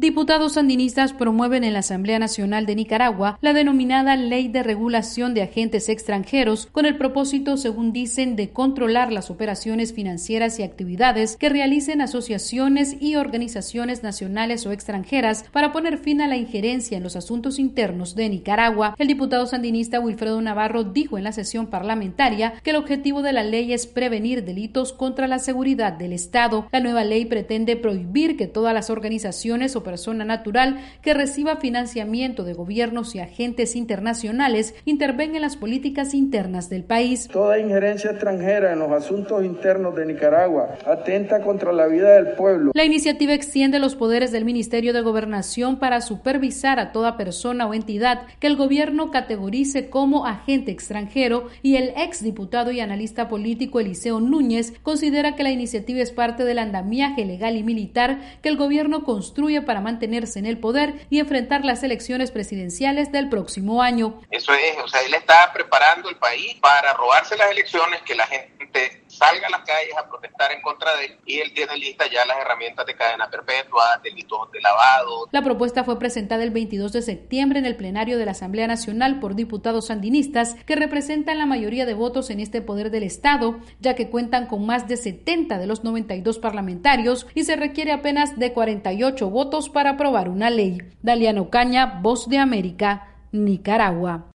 Diputados sandinistas promueven en la Asamblea Nacional de Nicaragua la denominada Ley de Regulación de Agentes Extranjeros con el propósito, según dicen, de controlar las operaciones financieras y actividades que realicen asociaciones y organizaciones nacionales o extranjeras para poner fin a la injerencia en los asuntos internos de Nicaragua. El diputado sandinista Wilfredo Navarro dijo en la sesión parlamentaria que el objetivo de la ley es prevenir delitos contra la seguridad del Estado. La nueva ley pretende prohibir que todas las organizaciones o persona natural que reciba financiamiento de gobiernos y agentes internacionales intervenga en las políticas internas del país. Toda injerencia extranjera en los asuntos internos de Nicaragua atenta contra la vida del pueblo. La iniciativa extiende los poderes del Ministerio de Gobernación para supervisar a toda persona o entidad que el gobierno categorice como agente extranjero, y el exdiputado y analista político Eliseo Núñez considera que la iniciativa es parte del andamiaje legal y militar que el gobierno construye para mantenerse en el poder y enfrentar las elecciones presidenciales del próximo año. Eso es, él está preparando el país para robarse las elecciones, que la gente salga a las calles a protestar en contra de él, y él tiene lista ya las herramientas de cadena perpetua, delitos de lavado. La propuesta fue presentada el 22 de septiembre en el plenario de la Asamblea Nacional por diputados sandinistas que representan la mayoría de votos en este poder del Estado, ya que cuentan con más de 70 de los 92 parlamentarios y se requiere apenas de 48 votos para aprobar una ley. Daliano Caña, Voz de América, Nicaragua.